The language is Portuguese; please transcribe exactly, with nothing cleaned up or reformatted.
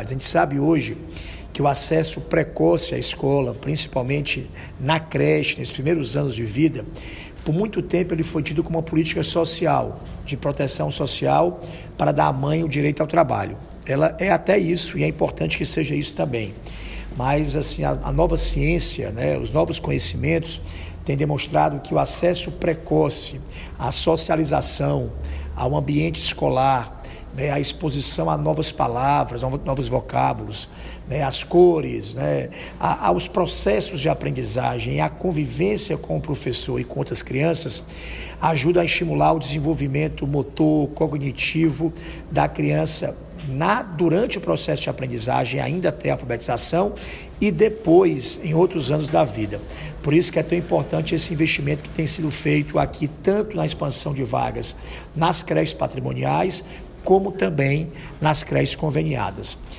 A gente sabe hoje que o acesso precoce à escola, principalmente na creche, nesses primeiros anos de vida, por muito tempo ele foi tido como uma política social, de proteção social, para dar à mãe o direito ao trabalho. Ela é até isso e é importante que seja isso também. Mas assim, a, a nova ciência, né, os novos conhecimentos têm demonstrado que o acesso precoce à socialização, ao ambiente escolar, né, a exposição a novas palavras, novos vocábulos, né, as cores, né, a, aos processos de aprendizagem, a convivência com o professor e com outras crianças, ajuda a estimular o desenvolvimento motor, cognitivo da criança na, durante o processo de aprendizagem, ainda até a alfabetização e depois, em outros anos da vida. Por isso que é tão importante esse investimento que tem sido feito aqui, tanto na expansão de vagas nas creches patrimoniais, como também nas creches conveniadas.